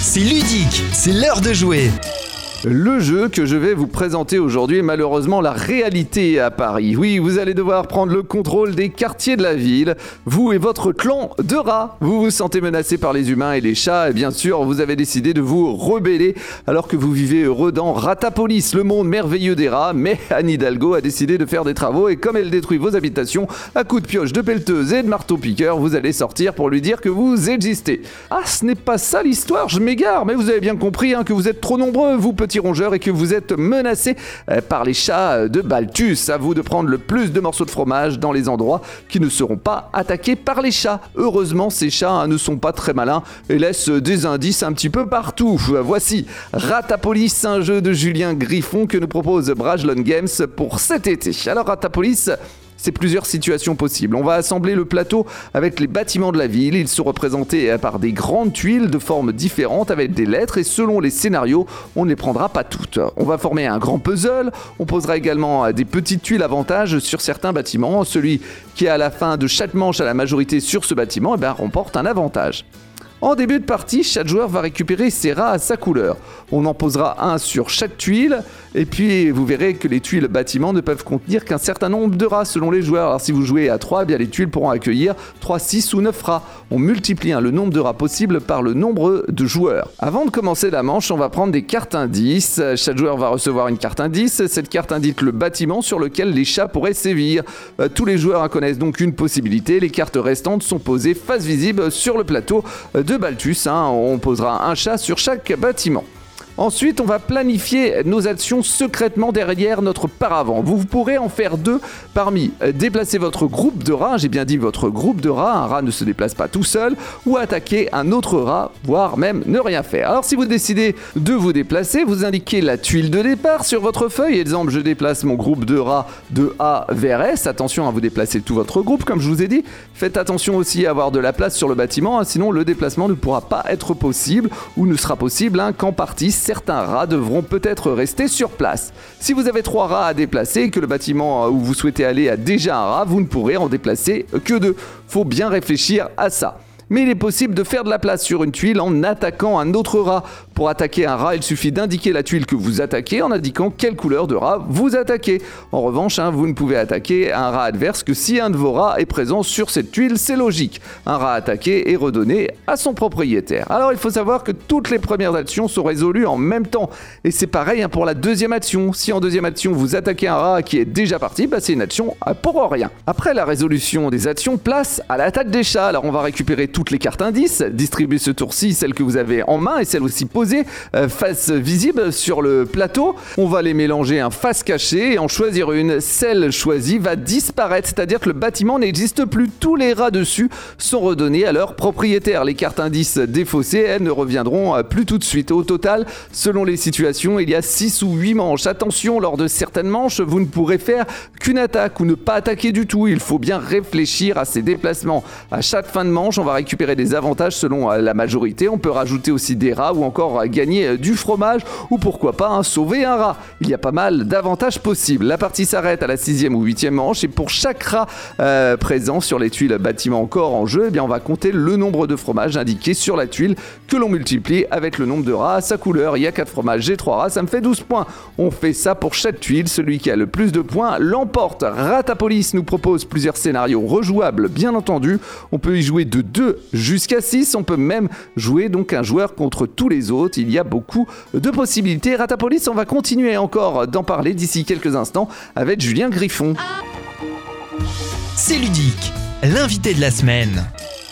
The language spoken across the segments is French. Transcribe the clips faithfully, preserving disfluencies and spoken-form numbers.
C'est ludique, c'est l'heure de jouer. Le jeu que je vais vous présenter aujourd'hui est malheureusement la réalité à Paris. Oui, vous allez devoir prendre le contrôle des quartiers de la ville. Vous et votre clan de rats. Vous vous sentez menacé par les humains et les chats. Et bien sûr, vous avez décidé de vous rebeller alors que vous vivez heureux dans Ratapolis, le monde merveilleux des rats. Mais Anne Hidalgo a décidé de faire des travaux et comme elle détruit vos habitations à coups de pioche, de pelleteuse et de marteau-piqueur, vous allez sortir pour lui dire que vous existez. Ah, ce n'est pas ça l'histoire, je m'égare. Mais vous avez bien compris hein, que vous êtes trop nombreux, vous petits rongeurs, et que vous êtes menacés par les chats de Balthus. À vous de prendre le plus de morceaux de fromage dans les endroits qui ne seront pas attaqués par les chats. Heureusement, ces chats hein, ne sont pas très malins et laissent des indices un petit peu partout. Voici Ratapolis, un jeu de Julien Griffon que nous propose Brajlon Games pour cet été. Alors Ratapolis, c'est plusieurs situations possibles. On va assembler le plateau avec les bâtiments de la ville. Ils sont représentés par des grandes tuiles de formes différentes avec des lettres et selon les scénarios, on ne les prendra pas toutes. On va former un grand puzzle. On posera également des petites tuiles avantages sur certains bâtiments. Celui qui à la fin de chaque manche a la majorité sur ce bâtiment, eh bien, remporte un avantage. En début de partie, chaque joueur va récupérer ses rats à sa couleur. On en posera un sur chaque tuile, et puis vous verrez que les tuiles bâtiments ne peuvent contenir qu'un certain nombre de rats selon les joueurs. Alors si vous jouez à trois, eh bien les tuiles pourront accueillir trois, six ou neuf rats. On multiplie hein, le nombre de rats possible par le nombre de joueurs. Avant de commencer la manche, on va prendre des cartes indices. Chaque joueur va recevoir une carte indice. Cette carte indique le bâtiment sur lequel les chats pourraient sévir. Euh, tous les joueurs connaissent donc une possibilité. Les cartes restantes sont posées face visible sur le plateau euh, de Balthus, hein. On posera un chat sur chaque bâtiment. Ensuite, on va planifier nos actions secrètement derrière notre paravent. Vous pourrez en faire deux parmi déplacer votre groupe de rats, j'ai bien dit votre groupe de rats, un rat ne se déplace pas tout seul, ou attaquer un autre rat, voire même ne rien faire. Alors si vous décidez de vous déplacer, vous indiquez la tuile de départ sur votre feuille. Exemple, je déplace mon groupe de rats de A vers S. Attention à vous déplacer tout votre groupe, comme je vous ai dit. Faites attention aussi à avoir de la place sur le bâtiment, hein, sinon le déplacement ne pourra pas être possible, ou ne sera possible hein, qu'en partie. Certains rats devront peut-être rester sur place. Si vous avez trois rats à déplacer et que le bâtiment où vous souhaitez aller a déjà un rat, vous ne pourrez en déplacer que deux. Faut bien réfléchir à ça. Mais il est possible de faire de la place sur une tuile en attaquant un autre rat. Pour attaquer un rat, il suffit d'indiquer la tuile que vous attaquez en indiquant quelle couleur de rat vous attaquez. En revanche, hein, vous ne pouvez attaquer un rat adverse que si un de vos rats est présent sur cette tuile, c'est logique. Un rat attaqué est redonné à son propriétaire. Alors il faut savoir que toutes les premières actions sont résolues en même temps. Et c'est pareil hein, pour la deuxième action. Si en deuxième action vous attaquez un rat qui est déjà parti, bah, c'est une action pour rien. Après la résolution des actions, place à l'attaque des chats. Alors on va récupérer tout toutes les cartes indices, distribuer ce tour-ci celles que vous avez en main et celles aussi posées euh, face visible sur le plateau. On va les mélanger en face cachée et en choisir une. Celle choisie va disparaître, c'est-à-dire que le bâtiment n'existe plus. Tous les rats dessus sont redonnés à leur propriétaire. Les cartes indices défaussées, elles ne reviendront euh, plus tout de suite. Au total, selon les situations, il y a six ou huit manches. Attention, lors de certaines manches, vous ne pourrez faire qu'une attaque ou ne pas attaquer du tout. Il faut bien réfléchir à ces déplacements. À chaque fin de manche, on va récupérer récupérer des avantages selon la majorité. On peut rajouter aussi des rats ou encore gagner du fromage ou pourquoi pas hein, sauver un rat. Il y a pas mal d'avantages possibles. La partie s'arrête à la sixième ou huitième manche et pour chaque rat euh, présent sur les tuiles bâtiment encore en jeu, eh bien on va compter le nombre de fromages indiqués sur la tuile que l'on multiplie avec le nombre de rats à sa couleur. Il y a quatre fromages, j'ai trois rats, ça me fait douze points. On fait ça pour chaque tuile. Celui qui a le plus de points l'emporte. Ratapolis nous propose plusieurs scénarios rejouables, bien entendu. On peut y jouer de deux jusqu'à six, on peut même jouer donc un joueur contre tous les autres. Il y a beaucoup de possibilités. Ratapolis, on va continuer encore d'en parler d'ici quelques instants avec Julien Griffon. C'est ludique, l'invité de la semaine.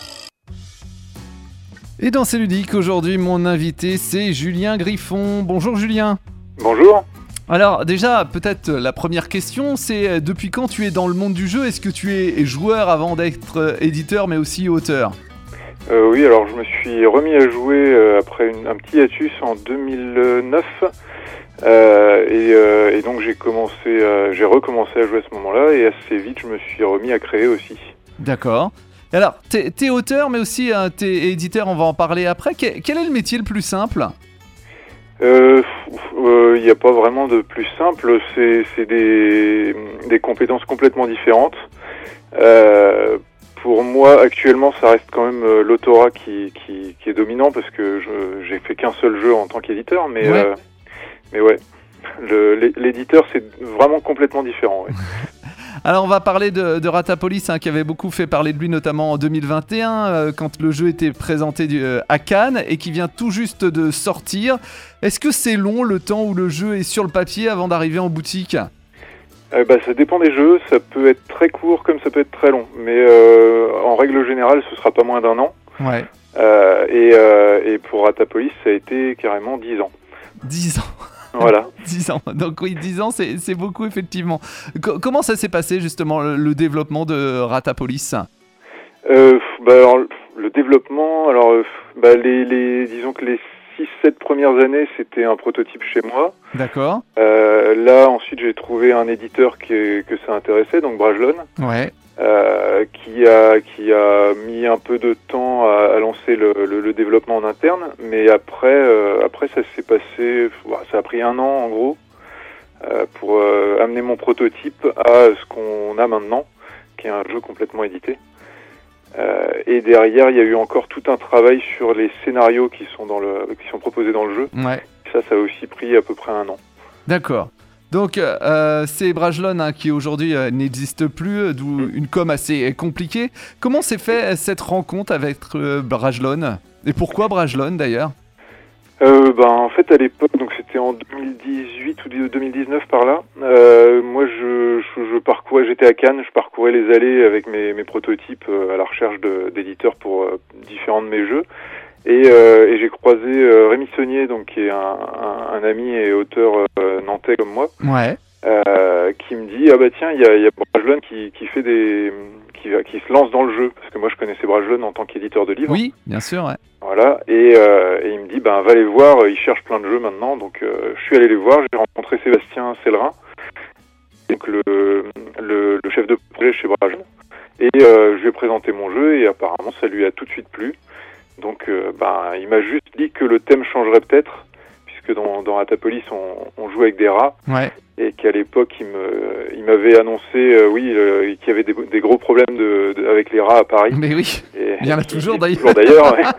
Et dans C'est ludique, aujourd'hui, mon invité, c'est Julien Griffon. Bonjour Julien. Bonjour. Alors déjà, peut-être la première question, c'est depuis quand tu es dans le monde du jeu ? Est-ce que tu es joueur avant d'être éditeur, mais aussi auteur ? Euh, oui, alors je me suis remis à jouer euh, après une, un petit hiatus en deux mille neuf euh, et, euh, et donc j'ai commencé, euh, j'ai recommencé à jouer à ce moment-là et assez vite je me suis remis à créer aussi. D'accord. Et alors, t'es, t'es auteur mais aussi euh, t'es éditeur, on va en parler après. Quel, quel est le métier le plus simple ? Il euh, n'y euh, a pas vraiment de plus simple, c'est, c'est des, des compétences complètement différentes. Euh, pour moi, actuellement, ça reste quand même euh, l'autorat qui, qui, qui est dominant parce que je, j'ai fait qu'un seul jeu en tant qu'éditeur, mais, Ouais. euh, mais ouais, le, l'é- l'éditeur, c'est vraiment complètement différent. Ouais. Alors on va parler de, de Ratapolis, hein, qui avait beaucoup fait parler de lui, notamment en deux mille vingt et un, euh, quand le jeu était présenté du- euh, à Cannes et qui vient tout juste de sortir. Est-ce que c'est long le temps où le jeu est sur le papier avant d'arriver en boutique ? Euh, bah, ça dépend des jeux, ça peut être très court comme ça peut être très long, mais euh, en règle générale, ce sera pas moins d'un an. Ouais. Euh, et, euh, et pour Ratapolis, ça a été carrément dix ans. dix ans. Voilà. dix ans. Donc oui, dix ans, c'est, c'est beaucoup effectivement. Co- comment ça s'est passé justement le, le développement de Ratapolis ? Euh, bah, alors, le développement, alors euh, bah, les, les, disons que les six sept premières années, c'était un prototype chez moi. D'accord. Euh, là, ensuite, j'ai trouvé un éditeur qui est, que ça intéressait, donc Brajlon, Ouais. euh, qui a qui a mis un peu de temps à, à lancer le, le, le développement en interne, mais après euh, après ça s'est passé, ça a pris un an en gros euh, pour euh, amener mon prototype à ce qu'on a maintenant, qui est un jeu complètement édité. Euh, et derrière, il y a eu encore tout un travail sur les scénarios qui sont dans le qui sont proposés dans le jeu. Ouais. Ça, ça a aussi pris à peu près un an. D'accord. Donc, euh, c'est Brajlon, hein, qui aujourd'hui euh, n'existe plus, euh, d'où une com assez compliquée. Comment s'est fait euh, cette rencontre avec euh, Brajlon ? Et pourquoi Brajlon d'ailleurs ? Euh, ben, en fait, à l'époque, donc c'était en deux mille dix-huit ou deux mille dix-neuf par là. Euh, moi, je, je, je parcourais, j'étais à Cannes, je parcourais les allées avec mes, mes prototypes euh, à la recherche de, d'éditeurs pour euh, différents de mes jeux. Et, euh, et j'ai croisé euh, Rémi Saunier, donc qui est un, un, un ami et auteur euh, nantais comme moi, Ouais. euh, qui me dit ah bah tiens, il y a, il y a Brajlon qui, qui fait des qui, qui se lance dans le jeu, parce que moi je connaissais Brajlon en tant qu'éditeur de livres. Oui, bien sûr, ouais. Voilà, et, euh, et il me dit, ben va les voir, il cherche plein de jeux maintenant, donc euh, je suis allé les voir, j'ai rencontré Sébastien Cellerin, donc le, le, le chef de projet chez Brajlon, et euh, je lui ai présenté mon jeu, et apparemment ça lui a tout de suite plu, donc euh, ben, il m'a juste dit que le thème changerait peut-être, puisque dans, dans Ratapolis on, on joue avec des rats, Ouais. et qu'à l'époque il, me, il m'avait annoncé, euh, oui, euh, qu'il y avait des, des gros problèmes de, de, avec les rats à Paris. Mais oui, Et, il y en a et- toujours et- d'ailleurs. toujours d'ailleurs, ouais.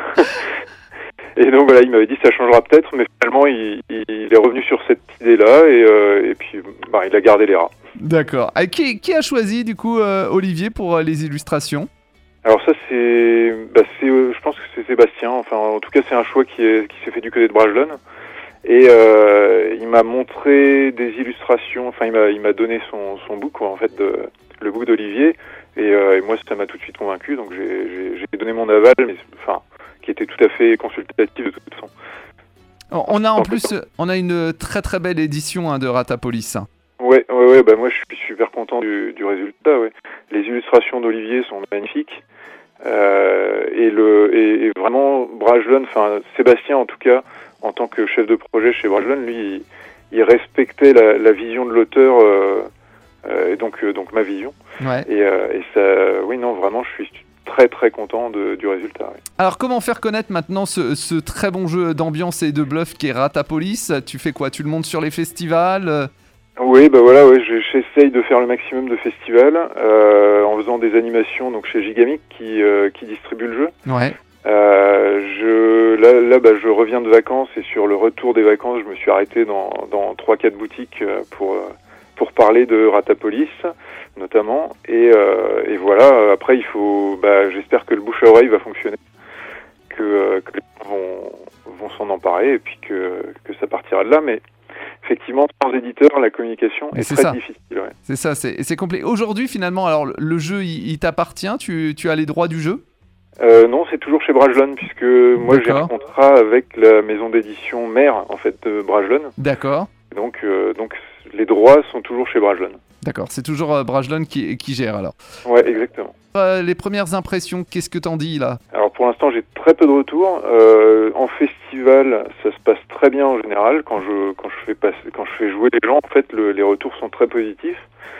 Et donc voilà, il m'avait dit ça changera peut-être, mais finalement il, il est revenu sur cette idée-là et, euh, et puis bah, il a gardé les rats. D'accord. Et qui, qui a choisi du coup euh, Olivier pour euh, les illustrations ? Alors ça c'est, bah, c'est euh, je pense que c'est Sébastien, enfin en tout cas c'est un choix qui, est, qui s'est fait du côté de Brajlon. Et euh, il m'a montré des illustrations, enfin il m'a, il m'a donné son, son book, quoi, en fait, de, le book d'Olivier. Et, euh, et moi ça m'a tout de suite convaincu, donc j'ai, j'ai, j'ai donné mon aval, mais enfin qui était tout à fait consultatif de toute façon. On a en plus, on a une très très belle édition, hein, de Ratapolis. Ouais, ouais, ouais, bah moi je suis super content du, du résultat, ouais. Les illustrations d'Olivier sont magnifiques. Euh, et, le, et, et vraiment, Brajlon, enfin Sébastien en tout cas, en tant que chef de projet chez Brajlon, lui, il, il respectait la, la vision de l'auteur, euh, euh, et donc, euh, donc ma vision. Ouais. Et, euh, et ça, oui, non, vraiment, je suis très très content de, du résultat. Oui. Alors comment faire connaître maintenant ce, ce très bon jeu d'ambiance et de bluff qui est Ratapolis ? Tu fais quoi ? Tu le montes sur les festivals ? euh Oui, bah voilà, ouais, j'essaye de faire le maximum de festivals euh, en faisant des animations donc chez Gigamic qui, euh, qui distribue le jeu. Ouais. Euh, je, là, là bah, je reviens de vacances et sur le retour des vacances, je me suis arrêté dans, dans trois quatre boutiques euh, pour, euh, pour parler de Ratapolis notamment. Et, euh, et voilà, après il faut, bah, j'espère que le bouche à oreille va fonctionner, que, euh, que les gens vont, vont s'en emparer et puis que, que ça partira de là. Mais effectivement, sans éditeur, la communication Mais est, c'est très ça. difficile. Ouais. C'est ça, c'est, c'est compliqué. Aujourd'hui finalement, alors le- le jeu il, il t'appartient, tu, tu as les droits du jeu ? Euh, non, c'est toujours chez Brajlon, puisque moi j'ai D'accord. un contrat avec la maison d'édition mère en fait de Brajlon. D'accord. Donc, euh, donc les droits sont toujours chez Brajlon. D'accord, c'est toujours euh, Brajlon qui, qui gère alors. Ouais, exactement. Euh, les premières impressions, qu'est-ce que t'en dis là ? Alors pour l'instant, j'ai très peu de retours. Euh, en festival, ça se passe très bien en général. Quand je quand je fais passer, quand je fais jouer les gens, en fait, le, les retours sont très positifs.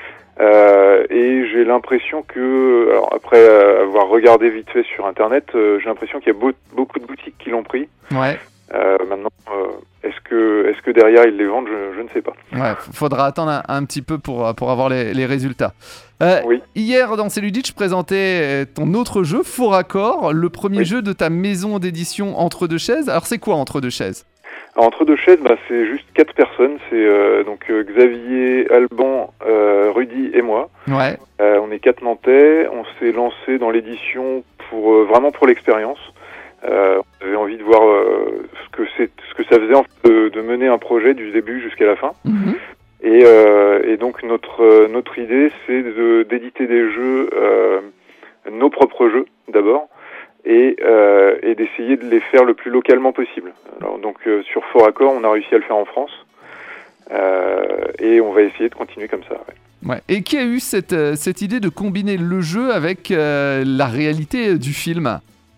Euh, et j'ai l'impression que, alors après euh, avoir regardé vite fait sur internet, euh, j'ai l'impression qu'il y a beau, beaucoup de boutiques qui l'ont pris. Ouais. Euh, maintenant, euh, est-ce que est-ce que derrière ils les vendent, je, je ne sais pas. Ouais, faudra attendre un, un petit peu pour, pour avoir les, les résultats. Euh, Oui. Hier, dans C'est Ludique, je présentais ton autre jeu, Faux Raccord, le premier Oui. jeu de ta maison d'édition Entre deux chaises. Alors, c'est quoi Entre deux chaises ? Alors, entre deux chaises, bah, c'est juste quatre personnes. C'est euh, donc euh, Xavier, Alban, euh, Rudy et moi. Ouais. Euh, on est quatre Nantais. On s'est lancé dans l'édition pour euh, vraiment pour l'expérience. Euh, on avait envie de voir euh, ce que c'est, ce que ça faisait en fait, de, de mener un projet du début jusqu'à la fin. Mhm. Et, euh, et donc notre euh, notre idée, c'est de, d'éditer des jeux, euh, nos propres jeux d'abord, et, euh, et d'essayer de les faire le plus localement possible. Alors donc euh, sur Faux Raccord, on a réussi à le faire en France, euh, et on va essayer de continuer comme ça. Ouais. Ouais. Et qui a eu cette, euh, cette idée de combiner le jeu avec euh, la réalité du film ?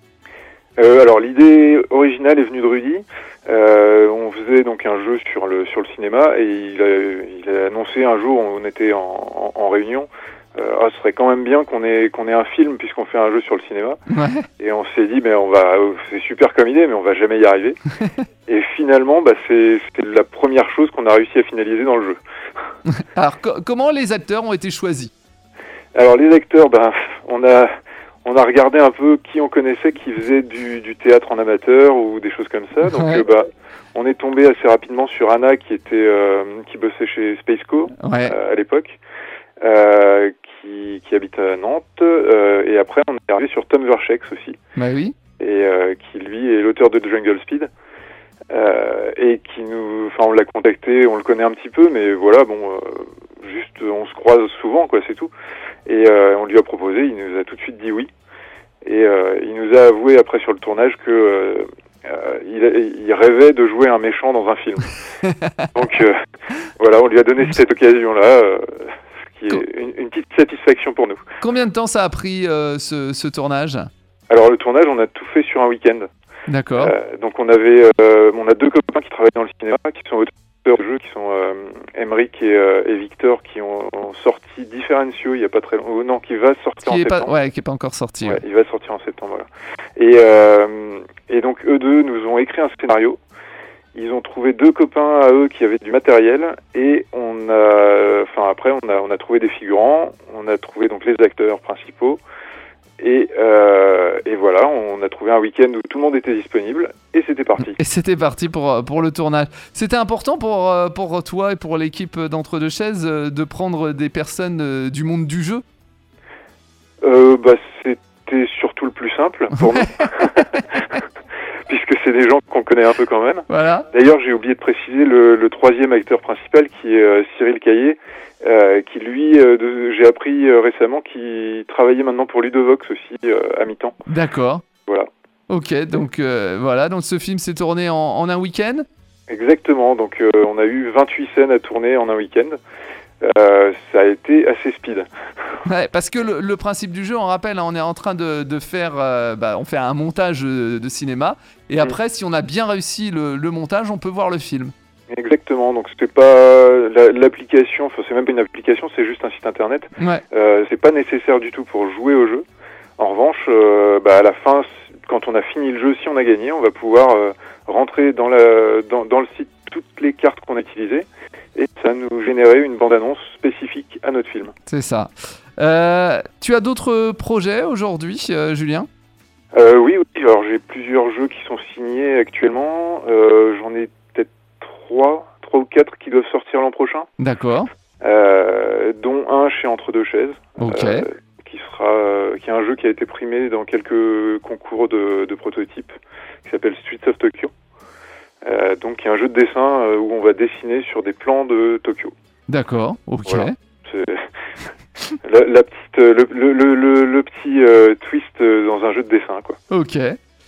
Euh, alors l'idée originale est venue de Rudy. Euh, on faisait donc un jeu sur le sur le cinéma et il a, il a annoncé un jour, on était en, en, en réunion, euh, ah, ce serait quand même bien qu'on ait qu'on ait un film puisqu'on fait un jeu sur le cinéma. Ouais. Et on s'est dit, mais on va, c'est super comme idée, mais on va jamais y arriver. Et finalement, bah c'est c'est la première chose qu'on a réussi à finaliser dans le jeu. Alors, co- comment les acteurs ont été choisis ? Alors les acteurs, ben on a On a regardé un peu qui on connaissait qui faisait du, du théâtre en amateur ou des choses comme ça. Donc, Ouais. euh, bah, on est tombé assez rapidement sur Anna qui était euh, qui bossait chez Spaceco Ouais. euh, à l'époque, euh, qui, qui habite à Nantes. Euh, et après, on est arrivé sur Tom Verchex aussi, Bah oui. et euh, qui lui est l'auteur de Jungle Speed. Euh, et qui nous, enfin, on l'a contacté, on le connaît un petit peu, mais voilà, bon, euh, juste, on se croise souvent, quoi, c'est tout. Et euh, on lui a proposé, il nous a tout de suite dit oui. Et euh, il nous a avoué après sur le tournage que euh, euh, il, il rêvait de jouer un méchant dans un film. Donc euh, voilà, on lui a donné cette occasion-là, euh, ce qui est une, une petite satisfaction pour nous. Combien de temps ça a pris euh, ce, ce tournage ? Alors le tournage, on a tout fait sur un week-end. D'accord. Euh, donc on avait, euh, on a deux copains qui travaillent dans le cinéma, qui sont auteurs de jeux, qui sont euh, Emeric et, euh, et Victor, qui ont, ont sorti Differencio il y a pas très longtemps. Oh, non, qui va sortir Qui en est pas, septembre. ouais, qui est pas encore sorti. Ouais, Ouais. il va sortir en septembre. Voilà. Et, euh, et donc eux deux nous ont écrit un scénario. Ils ont trouvé deux copains à eux qui avaient du matériel et on a, enfin après on a, on a trouvé des figurants, on a trouvé donc les acteurs principaux. Et, euh, et voilà, on a trouvé un week-end où tout le monde était disponible et c'était parti. Et c'était parti pour, pour le tournage. C'était important pour, euh, pour toi et pour l'équipe d'Entre deux chaises euh, de prendre des personnes euh, du monde du jeu ? Euh, bah, c'était surtout le plus simple pour nous, puisque c'est des gens qu'on connaît un peu quand même. Voilà. D'ailleurs, j'ai oublié de préciser le, le troisième acteur principal qui est euh, Cyril Caillé, euh, qui lui, euh, de- j'ai appris euh, récemment, qui travaillait maintenant pour Ludovox aussi euh, à mi-temps. D'accord. Voilà. Ok, donc euh, voilà, donc ce film s'est tourné en, en un week-end. Exactement, donc euh, on a eu vingt-huit scènes à tourner en un week-end. Euh, ça a été assez speed. Ouais, parce que le, le principe du jeu, on rappelle, hein, on est en train de, de faire, euh, bah, on fait un montage de, de cinéma, et après, si on a bien réussi le, le montage, on peut voir le film. Exactement, donc c'était pas la- l'application, enfin c'est même pas une application, c'est juste un site internet. Ouais. Euh, c'est pas nécessaire du tout pour jouer au jeu. En revanche, euh, bah, à la fin, quand on a fini le jeu, si on a gagné, on va pouvoir euh, rentrer dans, la, dans, dans le site toutes les cartes qu'on a utilisées et ça nous générer une bande-annonce spécifique à notre film. C'est ça. Euh, tu as d'autres projets aujourd'hui, euh, Julien ? Euh, oui, oui, alors j'ai plusieurs jeux qui sont signés actuellement. Euh, j'en ai peut-être trois, trois ou quatre qui doivent sortir l'an prochain, D'accord. euh, dont un chez Entre deux chaises. Ok. Euh, qui sera, euh, qui est un jeu qui a été primé dans quelques concours de, de prototypes, qui s'appelle Streets of Tokyo. Euh, donc, il y a un jeu de dessin euh, où on va dessiner sur des plans de Tokyo. D'accord. Ok. Voilà. C'est la, la petite, euh, le, le, le, le, le petit euh, twist euh, dans un jeu de dessin, quoi. Ok.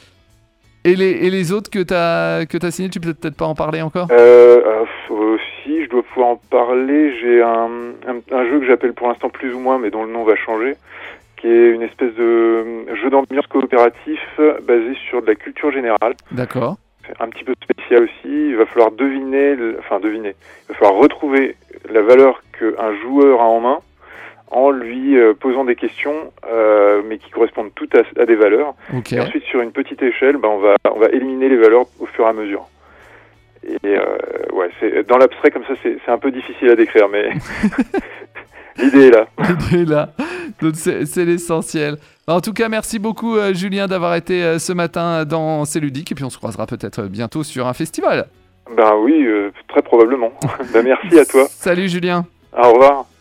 Et les, et les autres que tu as que t'as signés, tu peux peut-être pas en parler encore ? Euh, euh, si, je dois pouvoir en parler. J'ai un, un, un jeu que j'appelle pour l'instant plus ou moins, mais dont le nom va changer, qui est une espèce de jeu d'ambiance coopératif basé sur de la culture générale. D'accord. C'est un petit peu spécial aussi. Il va falloir deviner, le- enfin deviner, il va falloir retrouver la valeur qu'un joueur a en main en lui euh, posant des questions, euh, mais qui correspondent toutes à, à des valeurs. Ok. Et ensuite, sur une petite échelle, bah, on va on va éliminer les valeurs au fur et à mesure. et euh, ouais, c'est dans l'abstrait comme ça, c'est, c'est un peu difficile à décrire, mais l'idée est là. L'idée est là. Donc c'est, c'est l'essentiel. En tout cas, merci beaucoup euh, Julien d'avoir été euh, ce matin dans C'est ludique et puis on se croisera peut-être bientôt sur un festival. Ben oui, euh, très probablement. Ben merci à toi. Salut Julien. Au revoir.